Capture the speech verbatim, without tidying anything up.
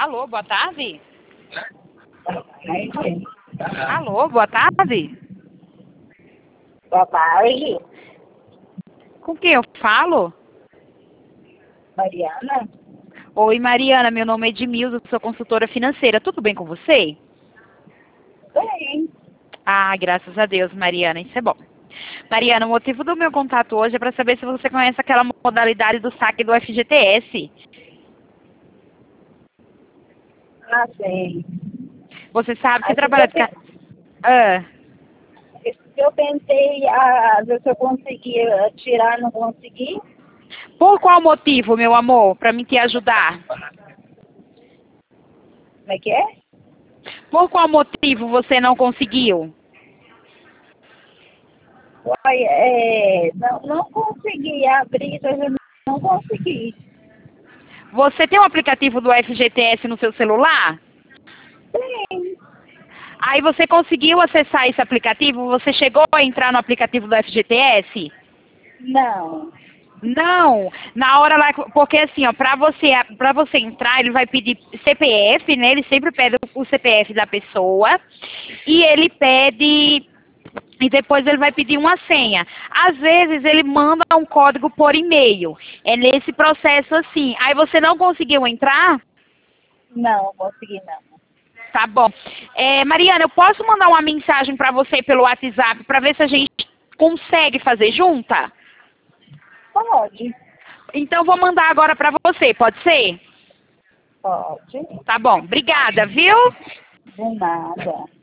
Alô, boa tarde? Aí, Alô, boa tarde? boa tarde, Com quem eu falo? Mariana. Oi, Mariana, meu nome é Edmilson, sou consultora financeira. Tudo bem com você? Bem, Ah, graças a Deus, Mariana, isso é bom. Mariana, o motivo do meu contato hoje é para saber se você conhece aquela modalidade do saque do F G T S. ah, sei. Você sabe, você Aí, trabalha de... eu, ca- pe- Ah, eu tentei, ah, ver se eu conseguia tirar, não consegui. por qual motivo, meu amor, para mim te ajudar? Como é que é? Por qual motivo você não conseguiu? Uai, é, não, não consegui abrir, eu não consegui. Você tem um aplicativo do F G T S no seu celular? Tem, Aí você conseguiu acessar esse aplicativo? Você chegou a entrar no aplicativo do F G T S? não. Não, na hora lá, porque assim, ó, para você, para você entrar, ele vai pedir C P F, né? Ele sempre pede o C P F da pessoa e ele pede e depois ele vai pedir uma senha. Às vezes ele manda um código por e-mail. É nesse processo assim. Aí você não conseguiu entrar? Não, consegui não. Tá bom. É, Mariana, eu posso mandar uma mensagem para você pelo WhatsApp para ver se a gente consegue fazer junta? Pode, Então vou mandar agora para você, pode ser? pode. Tá bom. Obrigada, viu? De nada.